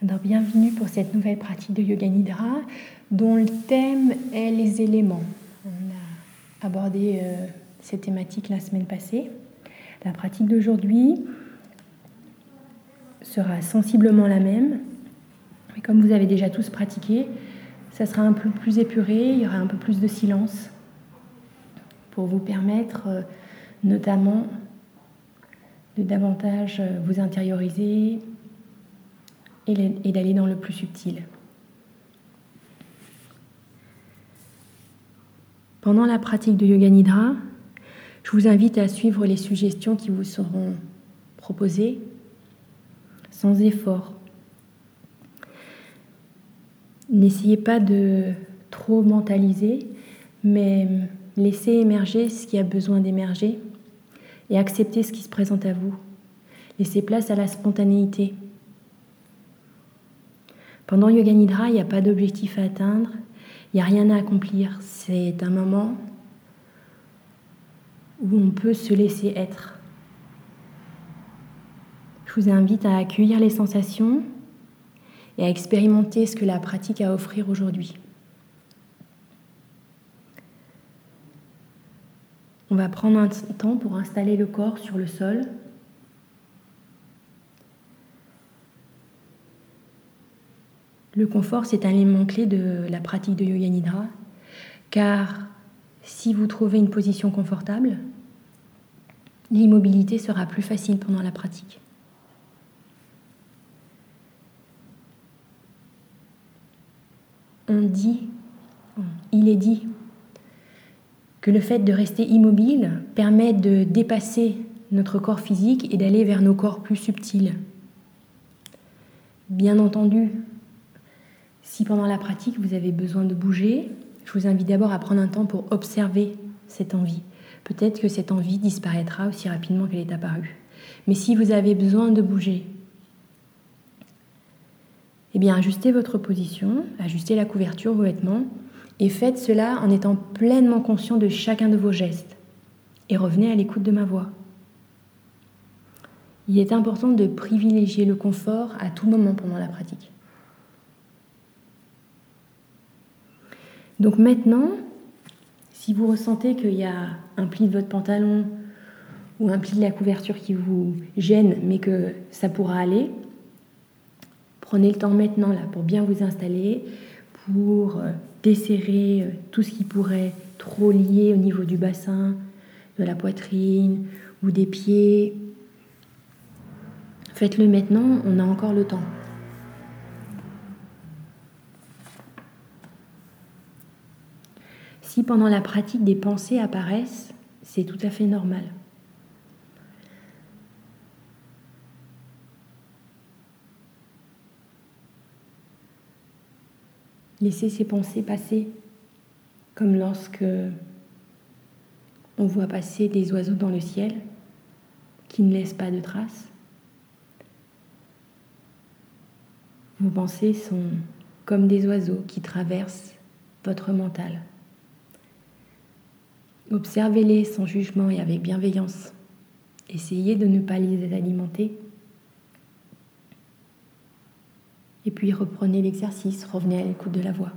Alors, bienvenue pour cette nouvelle pratique de Yoga Nidra dont le thème est les éléments. On a abordé cette thématique la semaine passée. La pratique d'aujourd'hui sera sensiblement la même, mais comme vous avez déjà tous pratiqué, ça sera un peu plus épuré, il y aura un peu plus de silence pour vous permettre notamment de davantage vous intérioriser et d'aller dans le plus subtil. Pendant la pratique de Yoga Nidra, je vous invite à suivre les suggestions qui vous seront proposées sans effort. N'essayez pas de trop mentaliser, mais laissez émerger ce qui a besoin d'émerger et acceptez ce qui se présente à vous. Laissez place à la spontanéité. Pendant Yoga Nidra, il n'y a pas d'objectif à atteindre, il n'y a rien à accomplir. C'est un moment où on peut se laisser être. Je vous invite à accueillir les sensations et à expérimenter ce que la pratique a à offrir aujourd'hui. On va prendre un temps pour installer le corps sur le sol. Le confort, c'est un élément clé de la pratique de Yoga Nidra, car si vous trouvez une position confortable, l'immobilité sera plus facile pendant la pratique. Il est dit que le fait de rester immobile permet de dépasser notre corps physique et d'aller vers nos corps plus subtils. Bien entendu, si pendant la pratique vous avez besoin de bouger, je vous invite d'abord à prendre un temps pour observer cette envie. Peut-être que cette envie disparaîtra aussi rapidement qu'elle est apparue. Mais si vous avez besoin de bouger, eh bien ajustez votre position, ajustez la couverture, vos vêtements, et faites cela en étant pleinement conscient de chacun de vos gestes. Et revenez à l'écoute de ma voix. Il est important de privilégier le confort à tout moment pendant la pratique. Donc maintenant, si vous ressentez qu'il y a un pli de votre pantalon ou un pli de la couverture qui vous gêne, mais que ça pourra aller, prenez le temps maintenant là pour bien vous installer, pour desserrer tout ce qui pourrait trop lier au niveau du bassin, de la poitrine ou des pieds. Faites-le maintenant, on a encore le temps. Si pendant la pratique des pensées apparaissent, c'est tout à fait normal. Laissez ces pensées passer, comme lorsque on voit passer des oiseaux dans le ciel qui ne laissent pas de traces. Vos pensées sont comme des oiseaux qui traversent votre mental. Observez-les sans jugement et avec bienveillance. Essayez de ne pas les alimenter. Et puis reprenez l'exercice, revenez à l'écoute de la voix.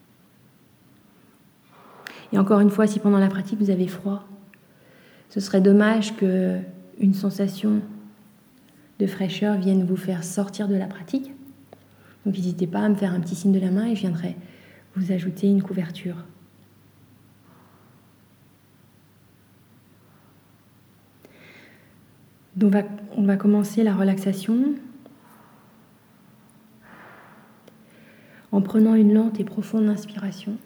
Et encore une fois, si pendant la pratique vous avez froid, ce serait dommage qu'une sensation de fraîcheur vienne vous faire sortir de la pratique. Donc n'hésitez pas à me faire un petit signe de la main et je viendrai vous ajouter une couverture. Donc on va commencer la relaxation en prenant une lente et profonde inspiration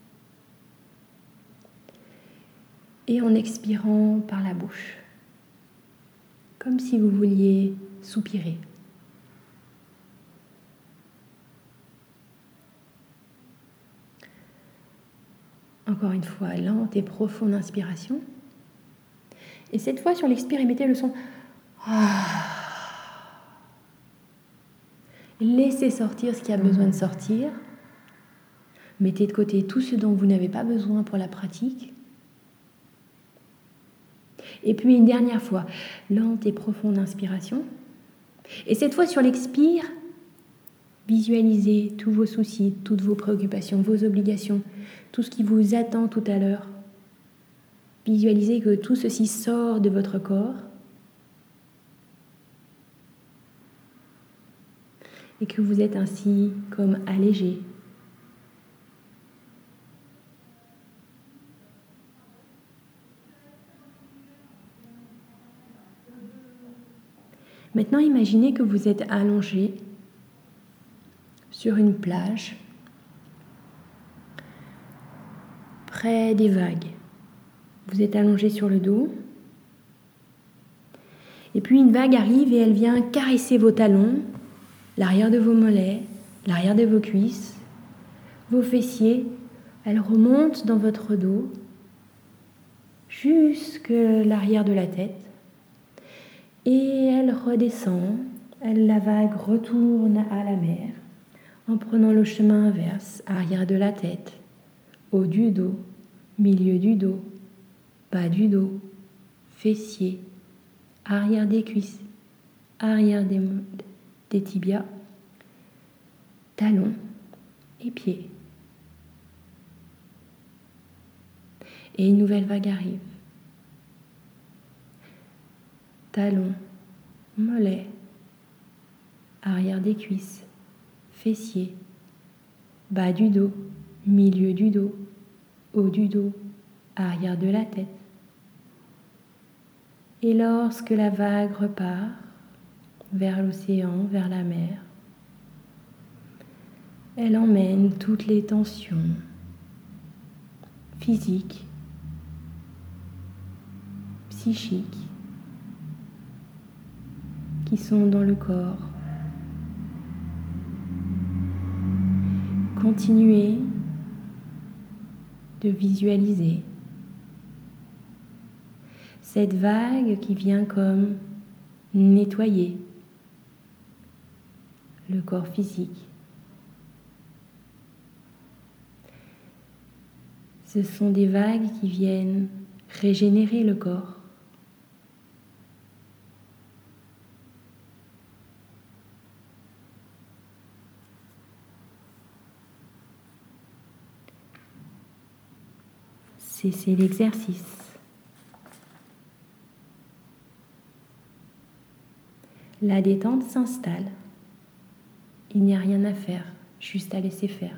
et en expirant par la bouche, comme si vous vouliez soupirer. Encore une fois, lente et profonde inspiration. Et cette fois, sur l'expire, émettez le son. Laissez sortir ce qui a besoin de sortir. Mettez de côté tout ce dont vous n'avez pas besoin pour la pratique. Et puis une dernière fois, lente et profonde inspiration. Et cette fois, sur l'expire, Visualisez tous vos soucis, toutes vos préoccupations, vos obligations, tout ce qui vous attend tout à l'heure. Visualisez que tout ceci sort de votre corps et que vous êtes ainsi comme allégé. Maintenant, imaginez que vous êtes allongé sur une plage, près des vagues. Vous êtes allongé sur le dos. Et puis une vague arrive et elle vient caresser vos talons, l'arrière de vos mollets, l'arrière de vos cuisses, vos fessiers. Elle remonte dans votre dos jusque l'arrière de la tête. Et elle redescend, la vague retourne à la mer en prenant le chemin inverse, arrière de la tête, haut du dos, milieu du dos, bas du dos, fessiers, arrière des cuisses, arrière des tibias, talons et pieds. Et une nouvelle vague arrive. Talons, mollets, arrière des cuisses, fessiers, bas du dos, milieu du dos, haut du dos, arrière de la tête. Et lorsque la vague repart vers l'océan, vers la mer, elle emmène toutes les tensions physiques, psychiques, qui sont dans le corps. Continuez de visualiser cette vague qui vient comme nettoyer le corps physique. Ce sont des vagues qui viennent régénérer le corps. Cessez l'exercice. La détente s'installe. Il n'y a rien à faire, juste à laisser faire.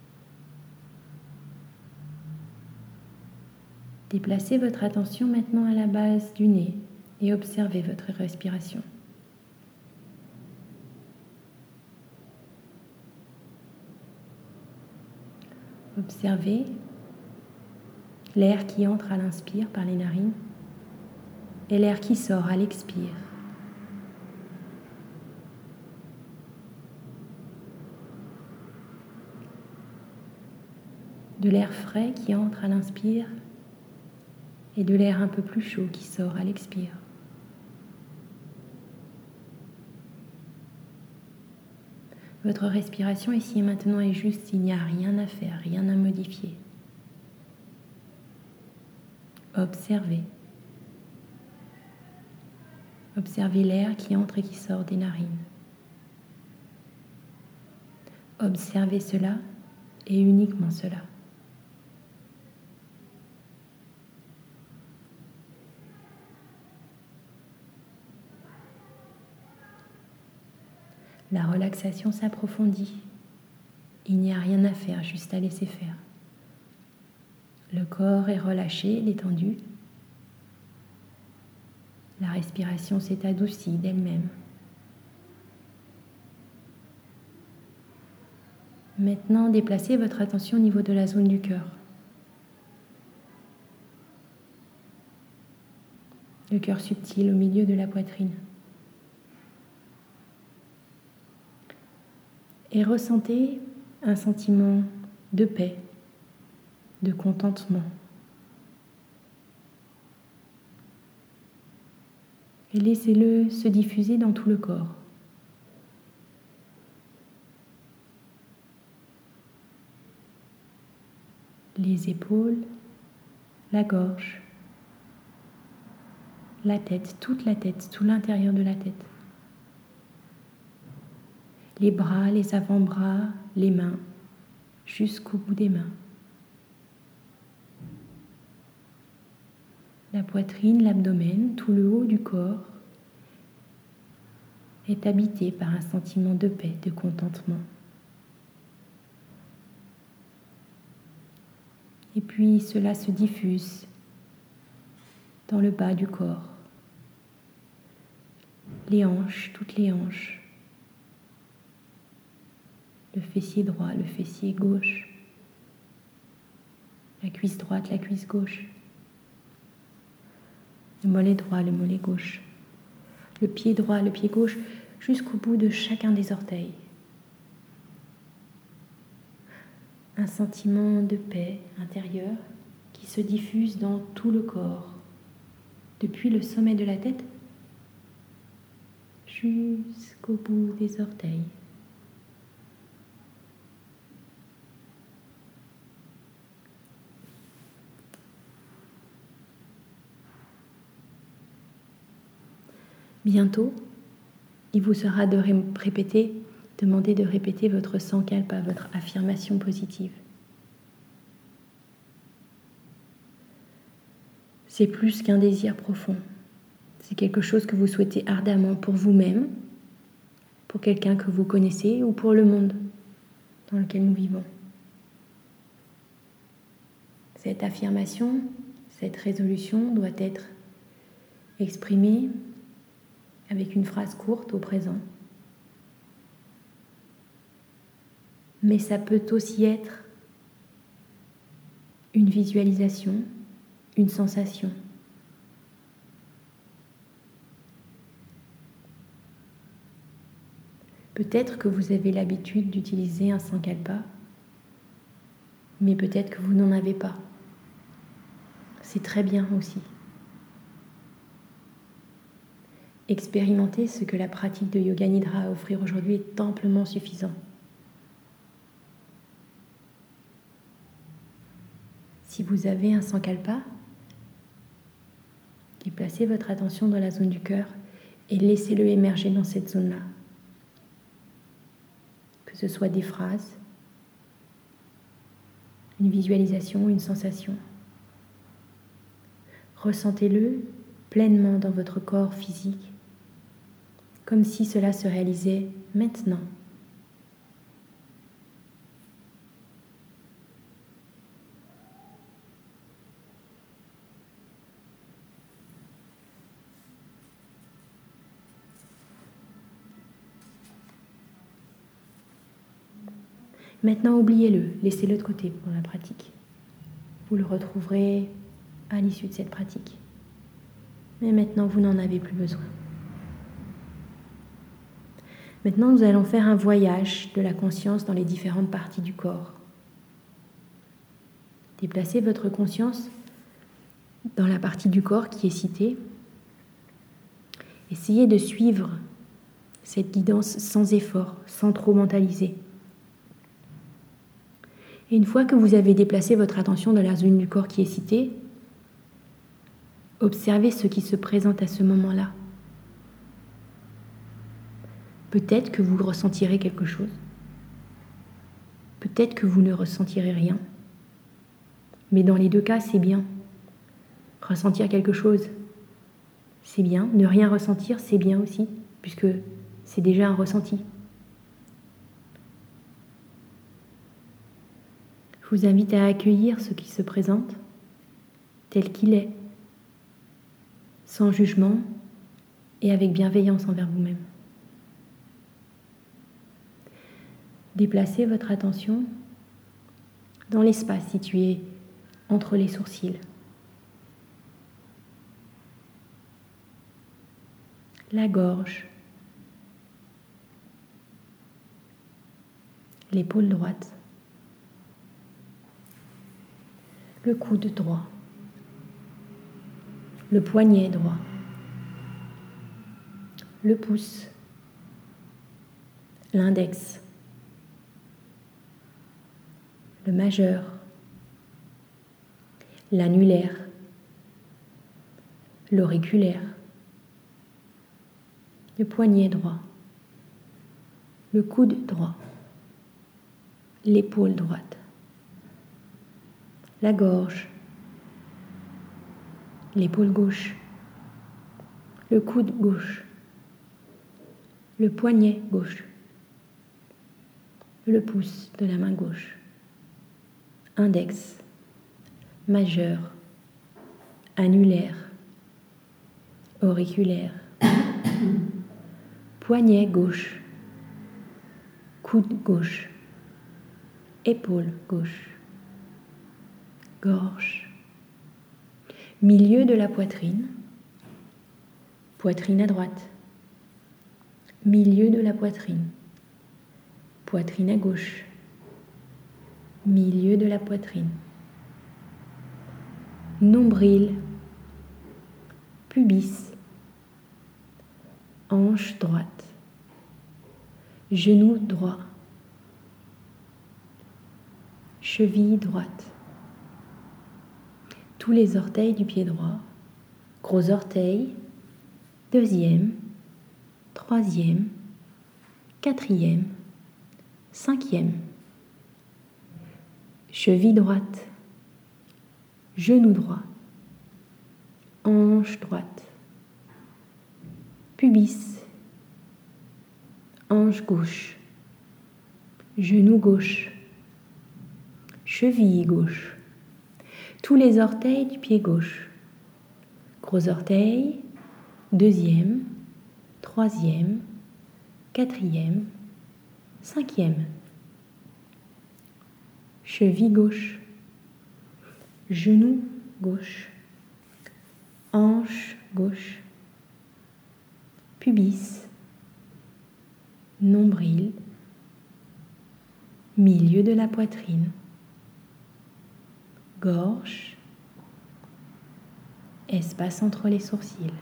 Déplacez votre attention maintenant à la base du nez et observez votre respiration. Observez l'air qui entre à l'inspire par les narines et l'air qui sort à l'expire. De l'air frais qui entre à l'inspire et de l'air un peu plus chaud qui sort à l'expire. Votre respiration ici et maintenant est juste, il n'y a rien à faire, rien à modifier. Observez. Observez l'air qui entre et qui sort des narines. Observez cela et uniquement cela. La relaxation s'approfondit. Il n'y a rien à faire, juste à laisser faire. Le corps est relâché, détendu. La respiration s'est adoucie d'elle-même. Maintenant, déplacez votre attention au niveau de la zone du cœur. Le cœur subtil au milieu de la poitrine. Et ressentez un sentiment de paix, de contentement. Et laissez-le se diffuser dans tout le corps. Les épaules, la gorge, la tête, toute la tête, tout l'intérieur de la tête. les bras, les avant-bras, les mains, jusqu'au bout des mains. La poitrine, l'abdomen, tout le haut du corps est habité par un sentiment de paix, de contentement. Et puis cela se diffuse dans le bas du corps, les hanches, toutes les hanches, le fessier droit, le fessier gauche, la cuisse droite, la cuisse gauche, le mollet droit, le mollet gauche, le pied droit, le pied gauche, jusqu'au bout de chacun des orteils. Un sentiment de paix intérieure qui se diffuse dans tout le corps, depuis le sommet de la tête jusqu'au bout des orteils. Bientôt, il vous sera demandé de répéter votre sankalpa, votre affirmation positive. C'est plus qu'un désir profond. C'est quelque chose que vous souhaitez ardemment pour vous-même, pour quelqu'un que vous connaissez ou pour le monde dans lequel nous vivons. Cette affirmation, cette résolution doit être exprimée avec une phrase courte au présent. Mais ça peut aussi être une visualisation, une sensation. Peut-être que vous avez l'habitude d'utiliser un sankalpa, mais peut-être que vous n'en avez pas. C'est très bien aussi. Expérimenter ce que la pratique de Yoga Nidra a à offrir aujourd'hui est amplement suffisant. Si vous avez un sankalpa, déplacez votre attention dans la zone du cœur et laissez-le émerger dans cette zone-là. Que ce soit des phrases, une visualisation, une sensation. Ressentez-le pleinement dans votre corps physique, comme si cela se réalisait maintenant. Maintenant, oubliez-le, laissez-le de côté pour la pratique. Vous le retrouverez à l'issue de cette pratique. Mais maintenant, vous n'en avez plus besoin. Maintenant, nous allons faire un voyage de la conscience dans les différentes parties du corps. Déplacez votre conscience dans la partie du corps qui est citée. Essayez de suivre cette guidance sans effort, sans trop mentaliser. Et une fois que vous avez déplacé votre attention dans la zone du corps qui est citée, observez ce qui se présente à ce moment-là. Peut-être que vous ressentirez quelque chose. Peut-être que vous ne ressentirez rien. Mais dans les deux cas, c'est bien. Ressentir quelque chose, c'est bien. Ne rien ressentir, c'est bien aussi, puisque c'est déjà un ressenti. Je vous invite à accueillir ce qui se présente tel qu'il est, sans jugement et avec bienveillance envers vous-même. Déplacez votre attention dans l'espace situé entre les sourcils. La gorge, l'épaule droite, le coude droit, le poignet droit, le pouce, l'index, le majeur, l'annulaire, l'auriculaire, le poignet droit, le coude droit, l'épaule droite, la gorge, l'épaule gauche, le coude gauche, le poignet gauche, le pouce de la main gauche, index, majeur, annulaire, auriculaire, poignet gauche, coude gauche, épaule gauche, gorge, milieu de la poitrine, poitrine à droite, milieu de la poitrine, poitrine à gauche, milieu de la poitrine, nombril, pubis, hanche droite, genou droit, cheville droite, tous les orteils du pied droit, gros orteil, deuxième, troisième, quatrième, cinquième, cheville droite, genou droit, hanche droite, pubis, hanche gauche, genou gauche, cheville gauche, tous les orteils du pied gauche, gros orteil, deuxième, troisième, quatrième, cinquième, cheville gauche, genou gauche, hanche gauche, pubis, nombril, milieu de la poitrine, gorge, espace entre les sourcils.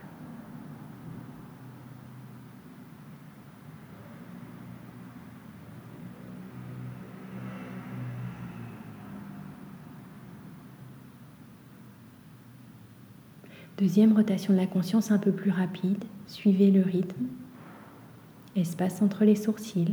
Deuxième rotation de la conscience un peu plus rapide, suivez le rythme. Espace entre les sourcils,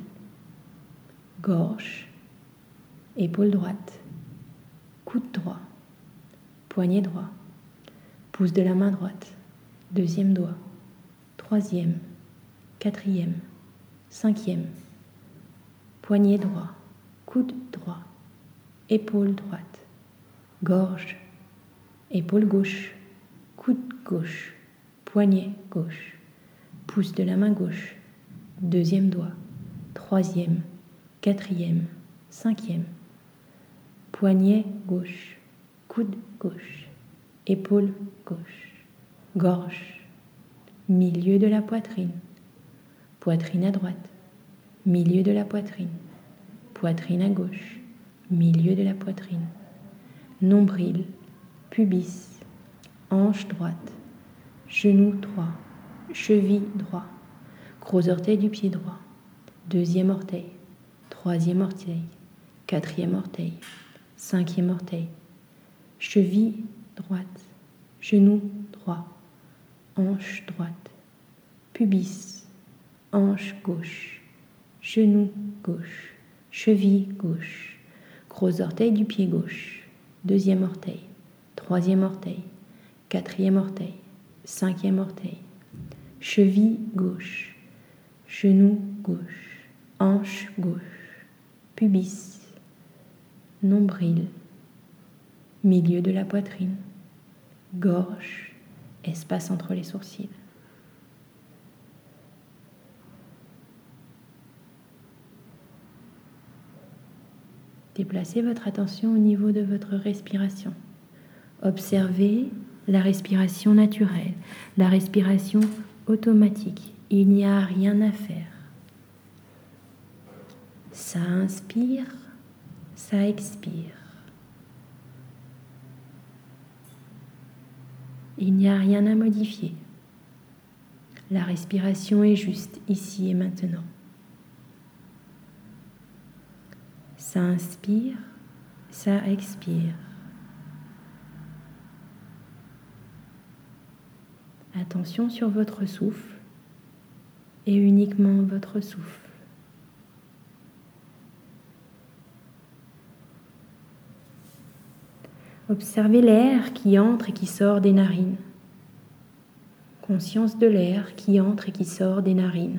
gorge, épaule droite, coude droit, poignet droit, pouce de la main droite, deuxième doigt, troisième, quatrième, cinquième, poignet droit, coude droit, épaule droite, gorge, épaule gauche, coude gauche, poignet gauche, pouce de la main gauche, deuxième doigt, troisième, quatrième, cinquième, poignet gauche, coude gauche, épaule gauche, gorge, milieu de la poitrine, poitrine à droite, milieu de la poitrine, poitrine à gauche, milieu de la poitrine, nombril, pubis, hanche droite, genou droit, cheville droit, gros orteil du pied droit, deuxième orteil, troisième orteil, quatrième orteil, cinquième orteil, cheville droite, genou droit, hanche droite, pubis, hanche gauche, genou gauche, cheville gauche, gros orteil du pied gauche, deuxième orteil, troisième orteil, quatrième orteil, cinquième orteil, cheville gauche, genou gauche, hanche gauche, pubis, nombril, milieu de la poitrine, gorge, espace entre les sourcils. Déplacez votre attention au niveau de votre respiration. Observez la respiration naturelle, la respiration automatique. Il n'y a rien à faire. Ça inspire, ça expire. Il n'y a rien à modifier. La respiration est juste ici et maintenant. Ça inspire, ça expire. Attention sur votre souffle et uniquement votre souffle. Observez l'air qui entre et qui sort des narines. Conscience de l'air qui entre et qui sort des narines.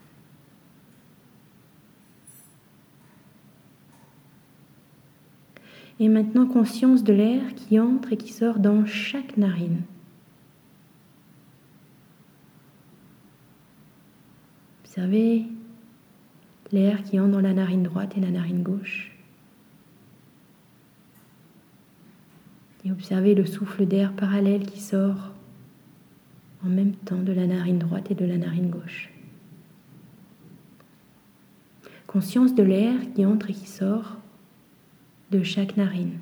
Et maintenant, conscience de l'air qui entre et qui sort dans chaque narine. Observez l'air qui entre dans la narine droite et la narine gauche. Et observez le souffle d'air parallèle qui sort en même temps de la narine droite et de la narine gauche. Conscience de l'air qui entre et qui sort de chaque narine.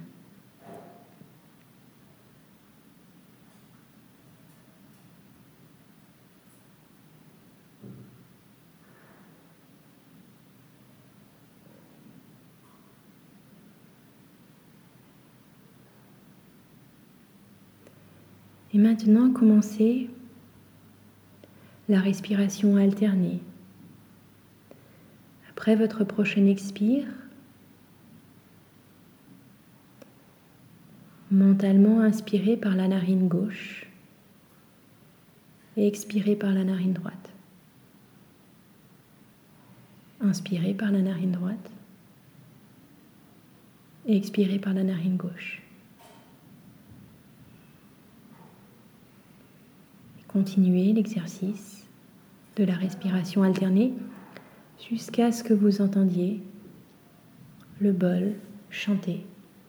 Et maintenant, commencez la respiration alternée. Après votre prochaine expire, mentalement inspirez par la narine gauche et expirez par la narine droite. Inspirez par la narine droite et expirez par la narine gauche. Continuez l'exercice de la respiration alternée jusqu'à ce que vous entendiez le bol chanter.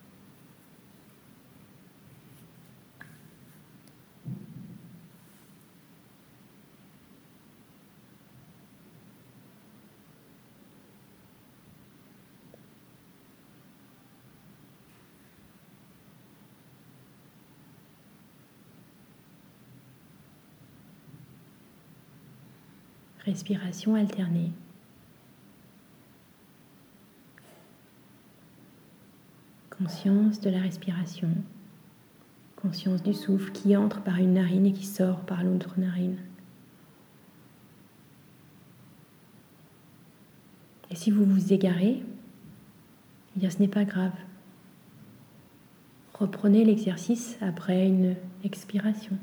Respiration alternée. Conscience de la respiration. Conscience du souffle qui entre par une narine et qui sort par l'autre narine. Et si vous vous égarez, eh bien ce n'est pas grave. Reprenez l'exercice après une expiration.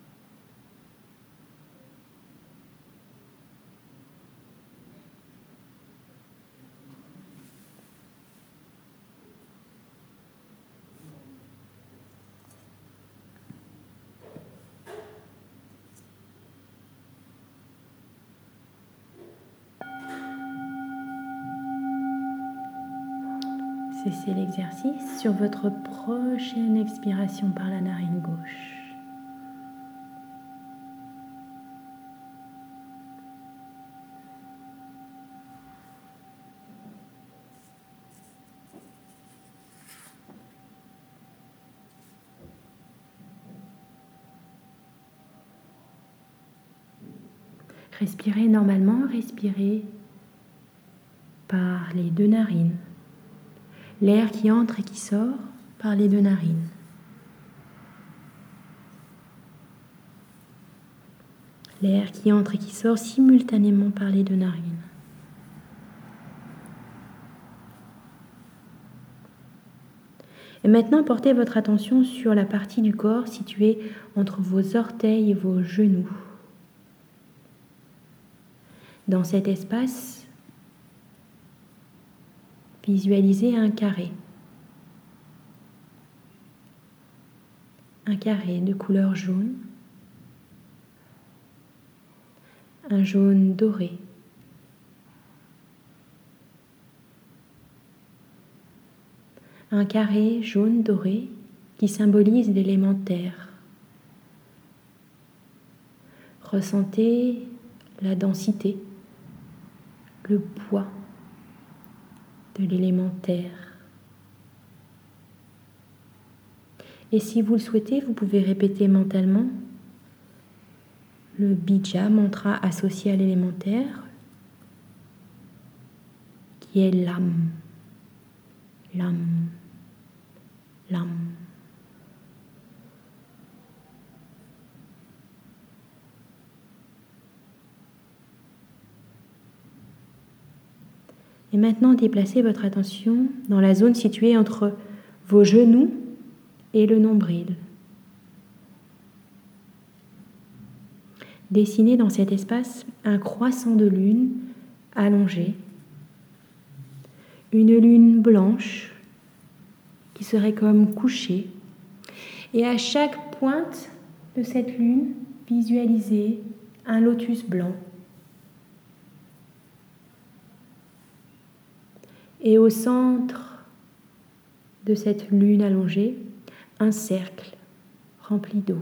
Cessez l'exercice sur votre prochaine expiration par la narine gauche. Respirez normalement, respirez par les deux narines. L'air qui entre et qui sort par les deux narines. L'air qui entre et qui sort simultanément par les deux narines. Et maintenant, portez votre attention sur la partie du corps située entre vos orteils et vos genoux. Dans cet espace, visualisez un carré. Un carré de couleur jaune. Un jaune doré. Un carré jaune doré qui symbolise l'élément terre. Ressentez la densité, le poids de l'élément terre. Et si vous le souhaitez, vous pouvez répéter mentalement le bija, mantra associé à l'élément terre, qui est l'âme, l'âme, l'âme. Et maintenant, déplacez votre attention dans la zone située entre vos genoux et le nombril. Dessinez dans cet espace un croissant de lune allongé, une lune blanche qui serait comme couchée, et à chaque pointe de cette lune, visualisez un lotus blanc. Et au centre de cette lune allongée, un cercle rempli d'eau.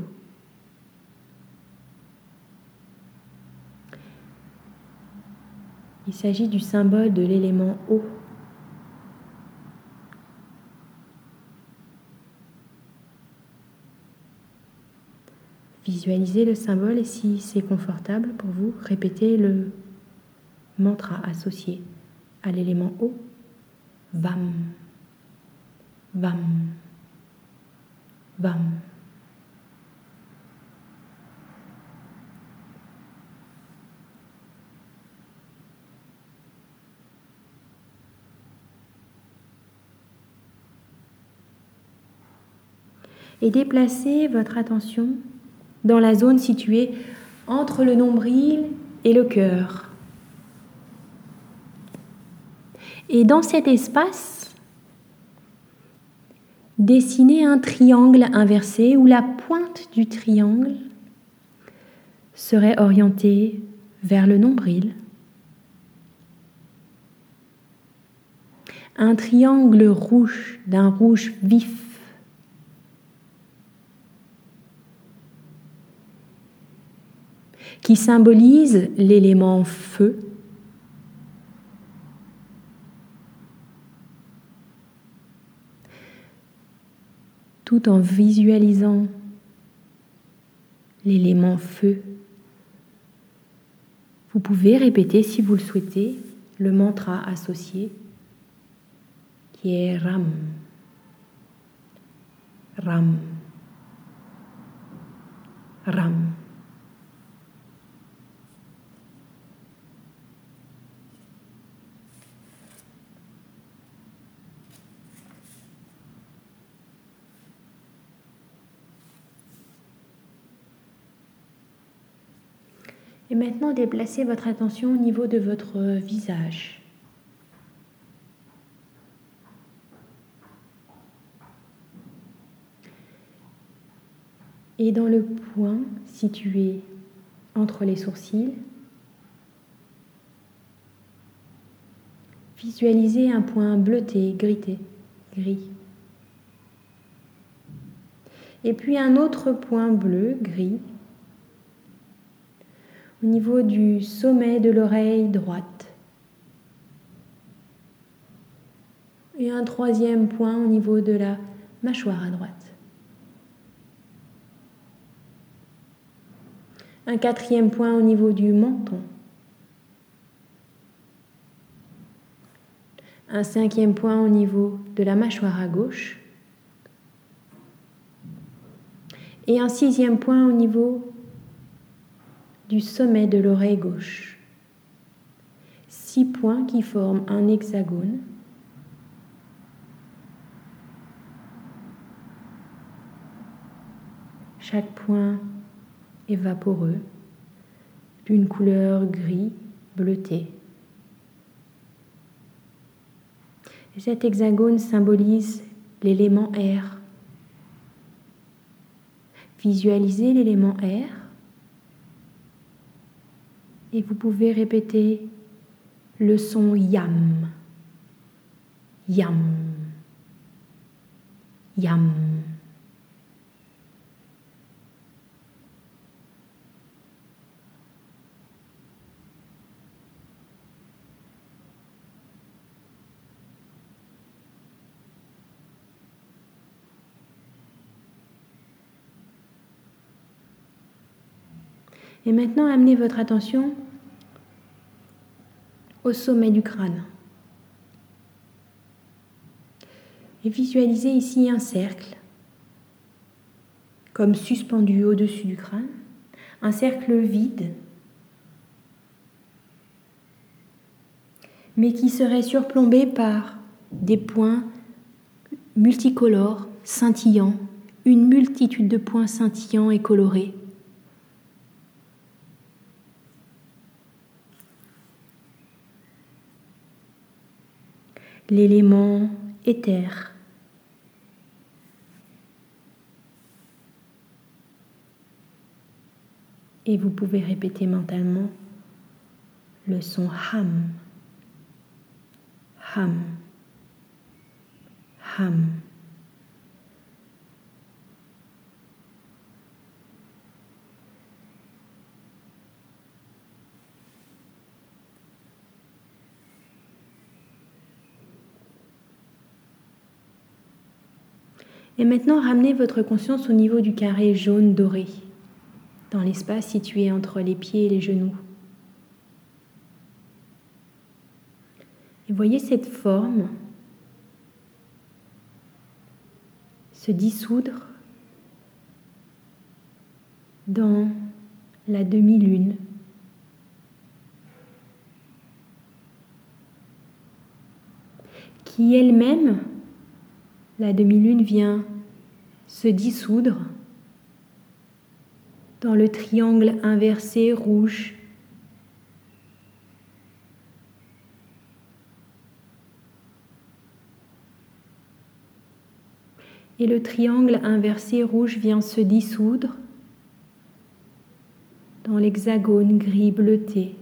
Il s'agit du symbole de l'élément eau. Visualisez le symbole et si c'est confortable pour vous, répétez le mantra associé à l'élément eau. Vam, vam, vam. Et déplacez votre attention dans la zone située entre le nombril et le cœur. Et dans cet espace, dessinez un triangle inversé où la pointe du triangle serait orientée vers le nombril. Un triangle rouge d'un rouge vif. Qui symbolise l'élément feu. Tout en visualisant l'élément feu, vous pouvez répéter, si vous le souhaitez, le mantra associé qui est Ram, Ram, Ram. Et maintenant, déplacez votre attention au niveau de votre visage. Et dans le point situé entre les sourcils, visualisez un point bleuté, gris. Et puis un autre point bleu, gris, au niveau du sommet de l'oreille droite. Et un troisième point au niveau de la mâchoire à droite. Un quatrième point au niveau du menton. Un cinquième point au niveau de la mâchoire à gauche. Et un sixième point au niveau du sommet de l'oreille gauche. 6 points qui forment un hexagone. Chaque point est vaporeux, d'une couleur gris bleuté. Et cet hexagone symbolise l'élément air. Visualisez l'élément air et vous pouvez répéter le son yam, yam, yam. Et maintenant, amenez votre attention au sommet du crâne. Et visualisez ici un cercle, comme suspendu au-dessus du crâne, un cercle vide, mais qui serait surplombé par des points multicolores, scintillants, une multitude de points scintillants et colorés. L'élément éther. Et vous pouvez répéter mentalement le son ham, ham, ham. Et maintenant, ramenez votre conscience au niveau du carré jaune doré, dans l'espace situé entre les pieds et les genoux. Et voyez cette forme se dissoudre dans la demi-lune. Qui elle-même, la demi-lune vient se dissoudre dans le triangle inversé rouge. Et le triangle inversé rouge vient se dissoudre dans l'hexagone gris bleuté.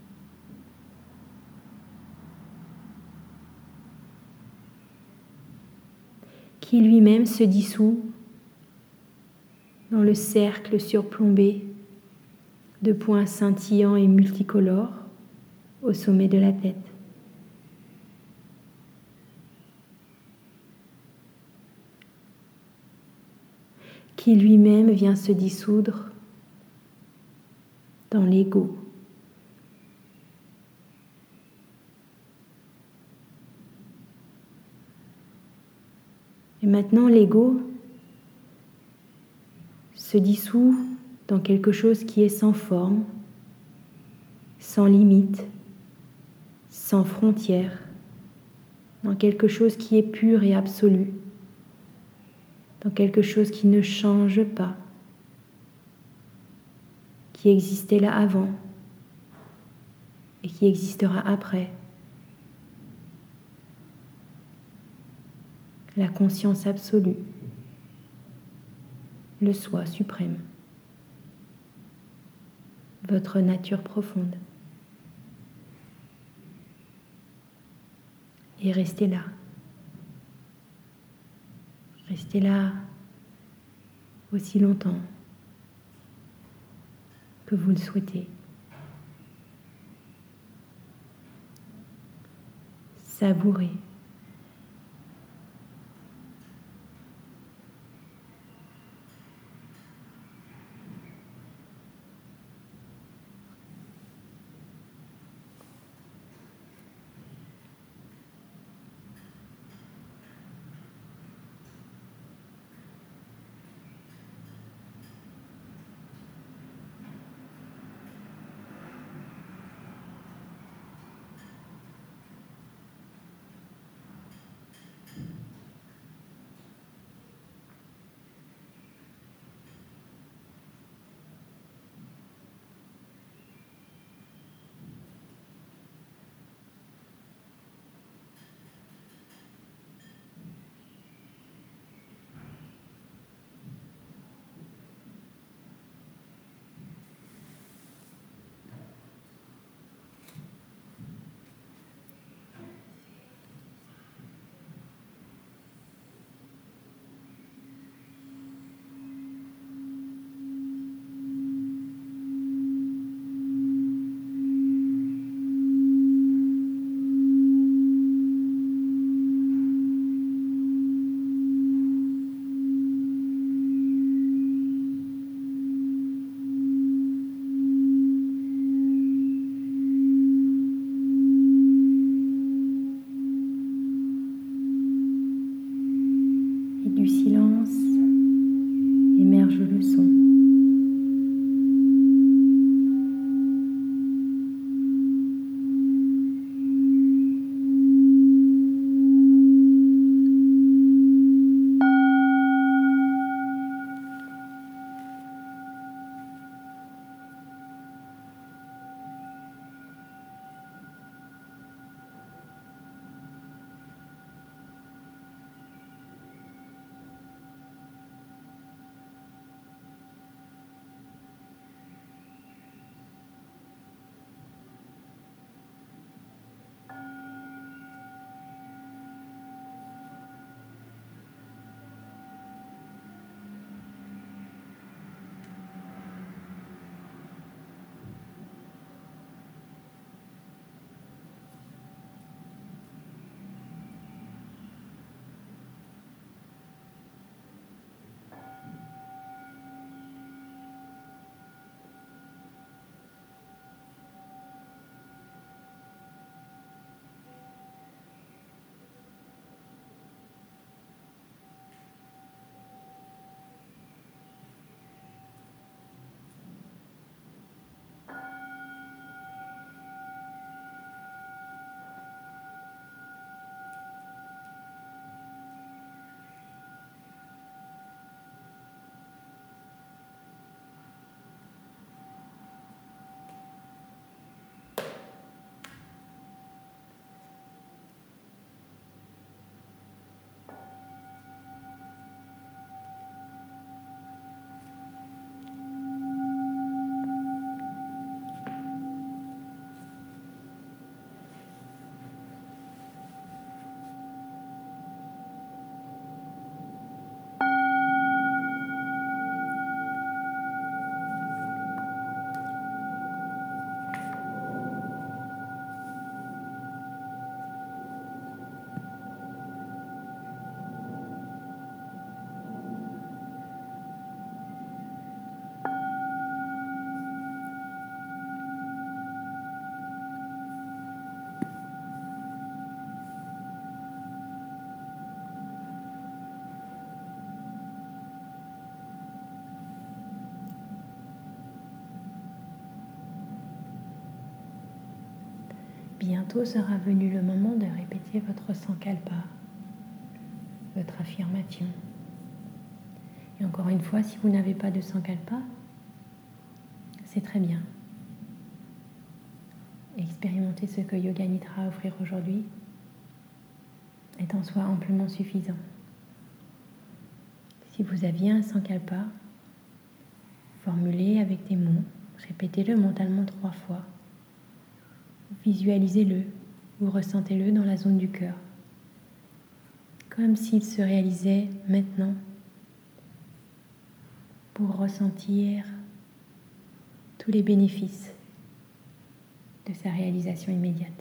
Qui lui-même se dissout dans le cercle surplombé de points scintillants et multicolores au sommet de la tête. Qui lui-même vient se dissoudre dans l'ego. Et maintenant, l'ego se dissout dans quelque chose qui est sans forme, sans limite, sans frontières, dans quelque chose qui est pur et absolu, dans quelque chose qui ne change pas, qui existait là avant et qui existera après. La conscience absolue, le soi suprême, votre nature profonde. Et restez là. Restez là aussi longtemps que vous le souhaitez. Savourez. Du silence émerge le son. Bientôt sera venu le moment de répéter votre sankalpa, votre affirmation. Et encore une fois, si vous n'avez pas de sankalpa, c'est très bien. Expérimenter ce que Yoga Nidra a à offrir aujourd'hui est en soi amplement suffisant. Si vous aviez un sankalpa, formulez avec des mots, répétez-le mentalement 3 fois. Visualisez-le ou ressentez-le dans la zone du cœur, comme s'il se réalisait maintenant, pour ressentir tous les bénéfices de sa réalisation immédiate.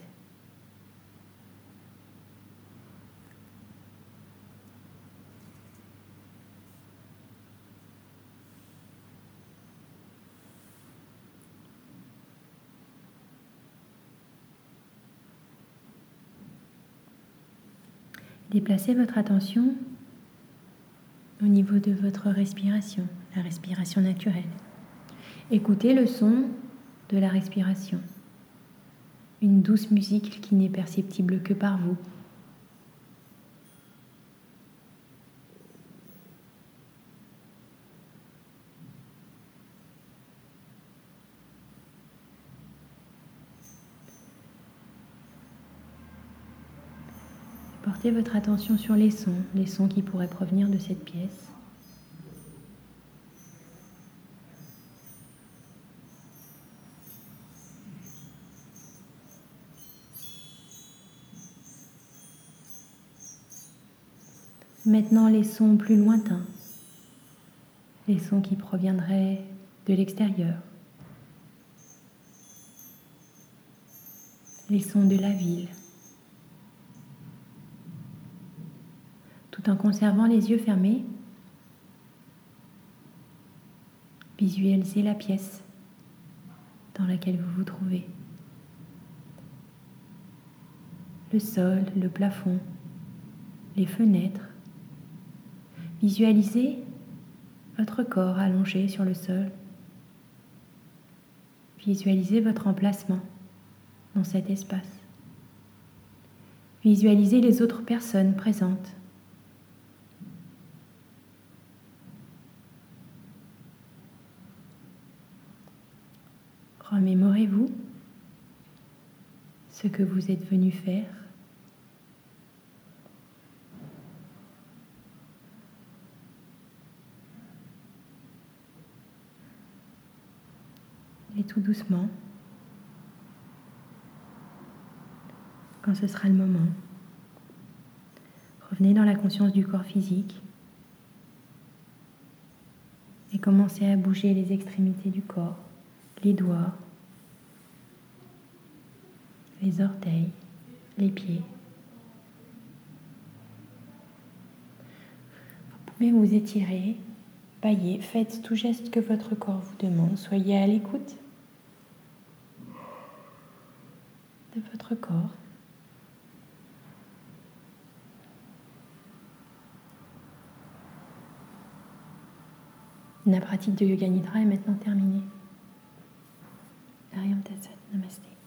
Déplacez votre attention au niveau de votre respiration, la respiration naturelle. Écoutez le son de la respiration, une douce musique qui n'est perceptible que par vous. Portez votre attention sur les sons qui pourraient provenir de cette pièce. Maintenant, les sons plus lointains, les sons qui proviendraient de l'extérieur, les sons de la ville, tout en conservant les yeux fermés. Visualisez la pièce dans laquelle vous vous trouvez. Le sol, le plafond, les fenêtres. Visualisez votre corps allongé sur le sol. Visualisez votre emplacement dans cet espace. Visualisez les autres personnes présentes. Remémorez-vous ce que vous êtes venu faire. Et tout doucement, quand ce sera le moment, revenez dans la conscience du corps physique et commencez à bouger les extrémités du corps, les doigts, les orteils, les pieds. Vous pouvez vous étirer, bailler, faites tout geste que votre corps vous demande, soyez à l'écoute de votre corps. La pratique de Yoga Nidra est maintenant terminée. Ariam Tatsat, Namasté.